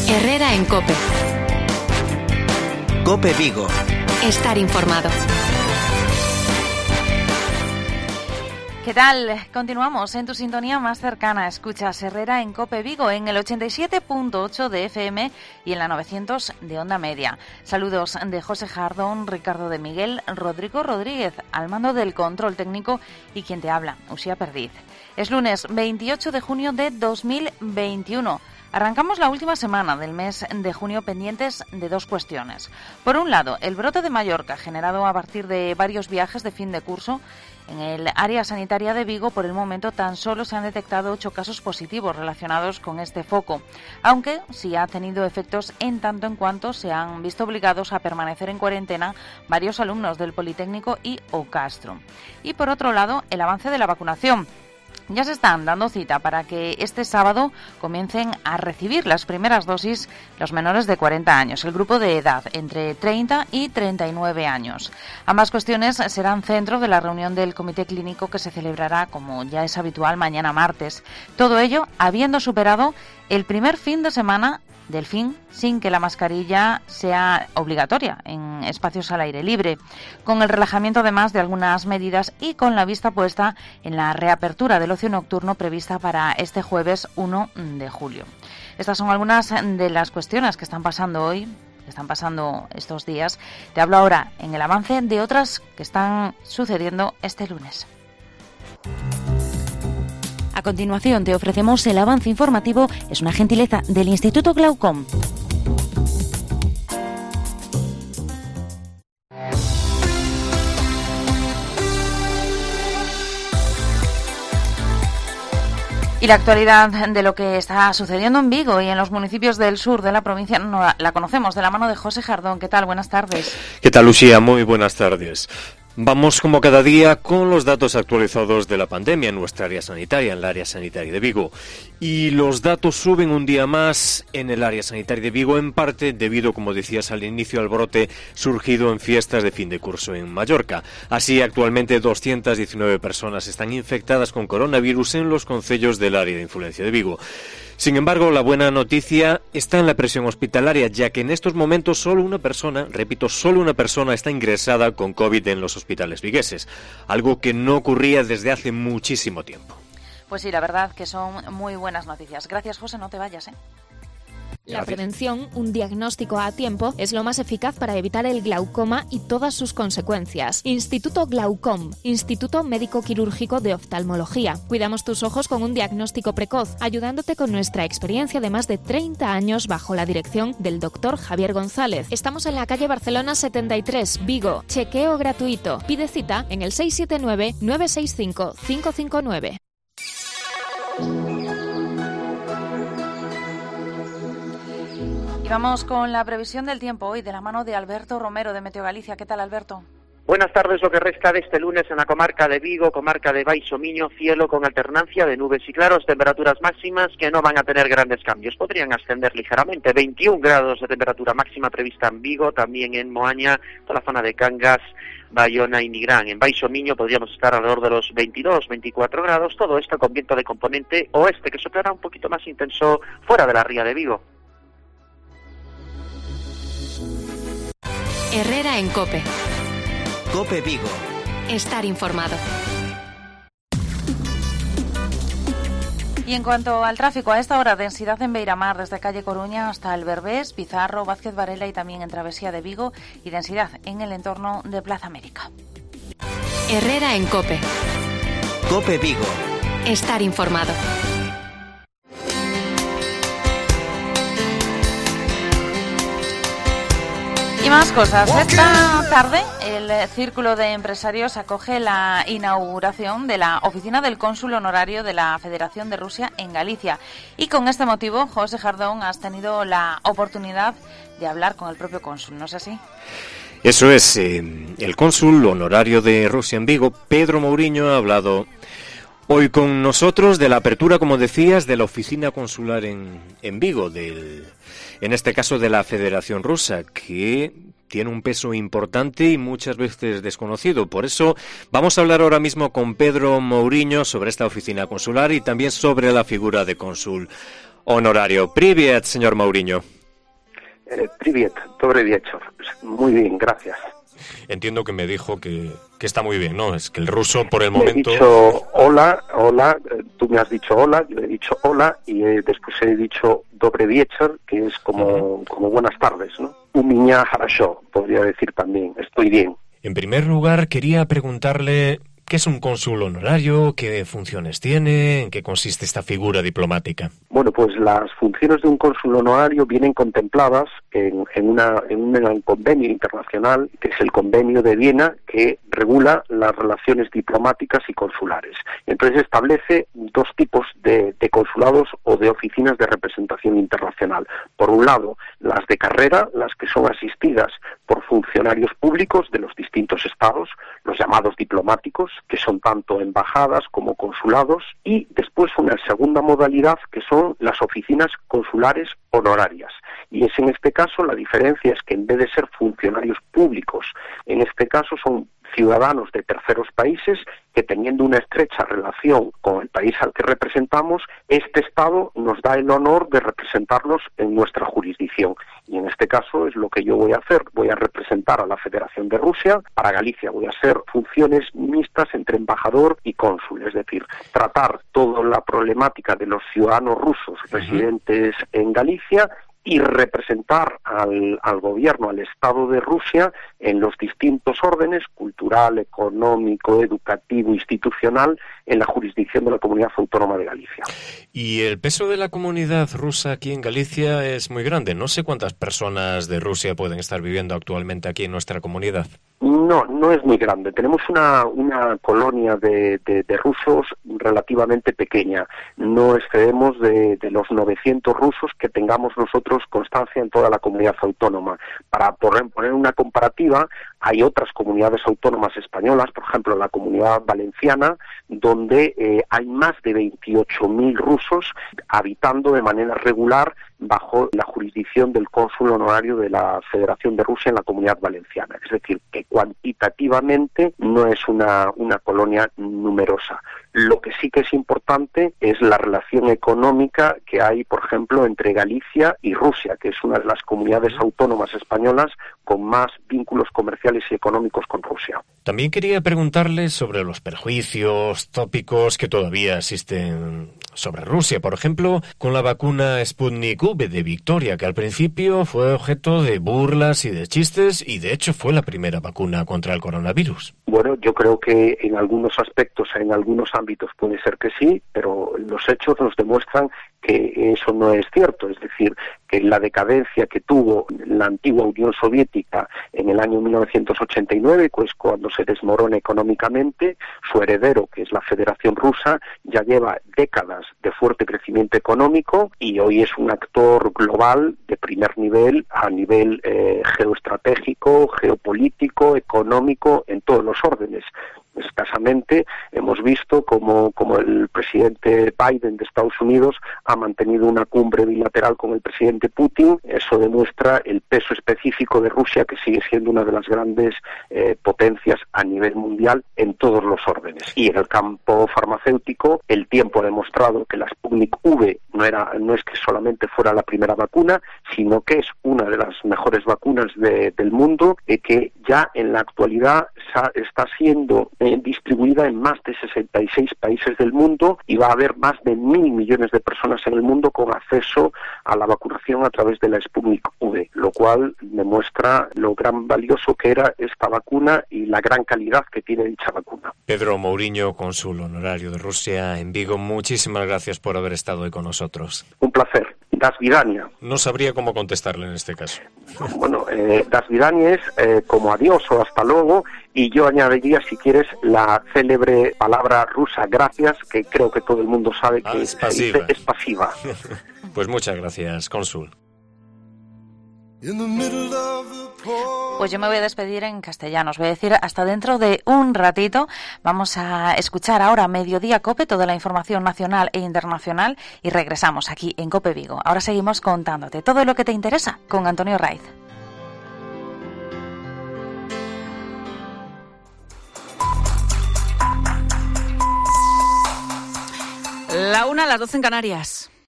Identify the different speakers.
Speaker 1: Herrera en COPE.
Speaker 2: COPE Vigo.
Speaker 1: Estar informado.
Speaker 3: ¿Qué tal? Continuamos en tu sintonía más cercana. Escuchas Herrera en COPE Vigo en el 87.8 de FM y en la 900 de Onda Media. Saludos de José Jardón, Ricardo de Miguel, Rodrigo Rodríguez, al mando del control técnico y quien te habla, Uxía Perdiz. Es lunes 28 de junio de 2021. Arrancamos la última semana del mes de junio pendientes de dos cuestiones. Por un lado, el brote de Mallorca, generado a partir de varios viajes de fin de curso. En el área sanitaria de Vigo, por el momento, tan solo se han detectado 8 casos positivos relacionados con este foco, aunque sí ha tenido efectos en tanto en cuanto se han visto obligados a permanecer en cuarentena varios alumnos del Politécnico y Ocastro. Y por otro lado, el avance de la vacunación. Ya se están dando cita para que este sábado comiencen a recibir las primeras dosis los menores de 40 años, el grupo de edad entre 30 y 39 años. Ambas cuestiones serán centro de la reunión del Comité Clínico que se celebrará, como ya es habitual, mañana martes. Todo ello habiendo superado el primer fin de semana del fin sin que la mascarilla sea obligatoria en espacios al aire libre, con el relajamiento además de algunas medidas y con la vista puesta en la reapertura del ocio nocturno prevista para este jueves 1 de julio. Estas son algunas de las cuestiones que están pasando hoy, que están pasando estos días. Te hablo ahora en el avance de otras que están sucediendo este lunes. A continuación te ofrecemos el avance informativo, es una gentileza del Instituto Glaucom. Y la actualidad de lo que está sucediendo en Vigo y en los municipios del sur de la provincia la conocemos de la mano de José Jardón. ¿Qué tal? Buenas tardes.
Speaker 4: ¿Qué tal, Lucía? Muy buenas tardes. Vamos, como cada día, con los datos actualizados de la pandemia en nuestra área sanitaria, en el área sanitaria de Vigo. Y los datos suben un día más en el área sanitaria de Vigo, en parte debido, como decías al inicio, al brote surgido en fiestas de fin de curso en Mallorca. Así, actualmente 219 personas están infectadas con coronavirus en los concellos del área de influencia de Vigo. Sin embargo, la buena noticia está en la presión hospitalaria, ya que en estos momentos solo una persona está ingresada con COVID en los hospitales vigueses, algo que no ocurría desde hace muchísimo tiempo.
Speaker 3: Pues sí, la verdad que son muy buenas noticias. Gracias, José, no te vayas,
Speaker 5: La prevención, un diagnóstico a tiempo, es lo más eficaz para evitar el glaucoma y todas sus consecuencias. Instituto Glaucom, Instituto Médico Quirúrgico de Oftalmología. Cuidamos tus ojos con un diagnóstico precoz, ayudándote con nuestra experiencia de más de 30 años bajo la dirección del Dr. Javier González. Estamos en la calle Barcelona 73, Vigo. Chequeo gratuito. Pide cita en el 679-965-559.
Speaker 3: Y vamos con la previsión del tiempo hoy de la mano de Alberto Romero de Meteo Galicia. ¿Qué tal, Alberto?
Speaker 6: Buenas tardes. Lo que resta de este lunes en la comarca de Vigo, comarca de Baixo Miño, cielo con alternancia de nubes y claros, temperaturas máximas que no van a tener grandes cambios. Podrían ascender ligeramente, 21 grados de temperatura máxima prevista en Vigo, también en Moaña, toda la zona de Cangas, Bayona y Nigrán. En Baixo Miño podríamos estar alrededor de los 22, 24 grados, todo esto con viento de componente oeste que soplará un poquito más intenso fuera de la ría de Vigo.
Speaker 1: Herrera en COPE.
Speaker 2: COPE Vigo.
Speaker 1: Estar informado.
Speaker 3: Y en cuanto al tráfico, a esta hora, densidad en Beiramar, desde calle Coruña hasta el Berbés, Pizarro, Vázquez Varela y también en Travesía de Vigo, y densidad en el entorno de Plaza América.
Speaker 1: Herrera en COPE.
Speaker 2: COPE Vigo.
Speaker 1: Estar informado.
Speaker 3: Y más cosas. Esta tarde el Círculo de Empresarios acoge la inauguración de la oficina del cónsul honorario de la Federación de Rusia en Galicia. Y con este motivo, José Jardón, has tenido la oportunidad de hablar con el propio cónsul, ¿no es así?
Speaker 4: Eso es. El cónsul honorario de Rusia en Vigo, Pedro Mouriño, ha hablado hoy con nosotros de la apertura, como decías, de la oficina consular en Vigo, en este caso de la Federación Rusa, que tiene un peso importante y muchas veces desconocido. Por eso vamos a hablar ahora mismo con Pedro Mouriño sobre esta oficina consular y también sobre la figura de cónsul honorario. Привет, señor Mouriño.
Speaker 7: Привет, добрый вечер. Muy bien, gracias.
Speaker 4: Entiendo que me dijo que está muy bien, ¿no? Es que el ruso por el
Speaker 7: Le he
Speaker 4: momento...
Speaker 7: dicho hola, tú me has dicho hola, yo he dicho hola y después he dicho dobre вечер, que es como buenas tardes, ¿no? У меня хорошо, podría decir también, estoy bien.
Speaker 4: En primer lugar, quería preguntarle qué es un cónsul honorario, qué funciones tiene, en qué consiste esta figura diplomática.
Speaker 7: Bueno, pues las funciones de un cónsul honorario vienen contempladas en un convenio internacional, que es el Convenio de Viena, que regula las relaciones diplomáticas y consulares. Entonces establece dos tipos de consulados o de oficinas de representación internacional. Por un lado, las de carrera, las que son asistidas por funcionarios públicos de los distintos estados, los llamados diplomáticos, que son tanto embajadas como consulados, y después una segunda modalidad que son las oficinas consulares honorarias. Y es en este caso la diferencia es que en vez de ser funcionarios públicos, en este caso son ciudadanos de terceros países que, teniendo una estrecha relación con el país al que representamos, este Estado nos da el honor de representarlos en nuestra jurisdicción. Y en este caso es lo que yo voy a hacer. Voy a representar a la Federación de Rusia. Para Galicia voy a hacer funciones mixtas entre embajador y cónsul, es decir, tratar toda la problemática de los ciudadanos rusos residentes en Galicia y representar al gobierno, al Estado de Rusia, en los distintos órdenes, cultural, económico, educativo, institucional, en la jurisdicción de la Comunidad Autónoma de Galicia.
Speaker 4: Y el peso de la comunidad rusa aquí en Galicia es muy grande. No sé cuántas personas de Rusia pueden estar viviendo actualmente aquí en nuestra comunidad.
Speaker 7: No es muy grande. Tenemos una colonia de rusos relativamente pequeña. No excedemos de los 900 rusos que tengamos nosotros constancia en toda la comunidad autónoma. Para poner una comparativa, hay otras comunidades autónomas españolas, por ejemplo la Comunidad Valenciana, donde hay más de 28.000 rusos habitando de manera regular bajo la jurisdicción del cónsul honorario de la Federación de Rusia en la Comunidad Valenciana. Es decir, que cuantitativamente no es una colonia numerosa. Lo que sí que es importante es la relación económica que hay, por ejemplo, entre Galicia y Rusia, que es una de las comunidades autónomas españolas con más vínculos comerciales y económicos con Rusia.
Speaker 4: También quería preguntarle sobre los perjuicios, tópicos que todavía existen sobre Rusia, por ejemplo, con la vacuna Sputnik V de Victoria, que al principio fue objeto de burlas y de chistes, y de hecho fue la primera vacuna contra el coronavirus.
Speaker 7: Bueno, yo creo que en algunos aspectos, en algunos ámbitos puede ser que sí, pero los hechos nos demuestran que eso no es cierto. Es decir, que la decadencia que tuvo la antigua Unión Soviética en el año 1989, pues cuando se desmorona económicamente, su heredero, que es la Federación Rusa, ya lleva décadas de fuerte crecimiento económico y hoy es un actor global de primer nivel, a nivel geoestratégico, geopolítico, económico, en todos los órdenes. Escasamente hemos visto como el presidente Biden de Estados Unidos ha mantenido una cumbre bilateral con el presidente Putin. Eso demuestra el peso específico de Rusia, que sigue siendo una de las grandes potencias a nivel mundial en todos los órdenes. Y en el campo farmacéutico, el tiempo ha demostrado que la Sputnik V no es que solamente fuera la primera vacuna, sino que es una de las mejores vacunas del mundo, que ya en la actualidad está siendo distribuida en más de 66 países del mundo y va a haber más de 1.000 millones de personas en el mundo con acceso a la vacunación a través de la Sputnik V, lo cual demuestra lo gran valioso que era esta vacuna y la gran calidad que tiene dicha vacuna.
Speaker 4: Pedro Mouriño, cónsul honorario de Rusia en Vigo, muchísimas gracias por haber estado hoy con nosotros.
Speaker 7: Un placer. Das vidania.
Speaker 4: No sabría cómo contestarle en este caso.
Speaker 7: Bueno, das vidania es como adiós o hasta luego, y yo añadiría, si quieres, la célebre palabra rusa gracias, que creo que todo el mundo sabe que
Speaker 4: es pasiva.
Speaker 7: Es pasiva.
Speaker 4: Pues muchas gracias, cónsul.
Speaker 3: Pues yo me voy a despedir en castellano. Os voy a decir hasta dentro de un ratito. Vamos a escuchar ahora Mediodía COPE, toda la información nacional e internacional, y regresamos aquí en COPE Vigo. Ahora seguimos contándote todo lo que te interesa con Antonio Raiz.
Speaker 8: La 1, las 12 en Canarias.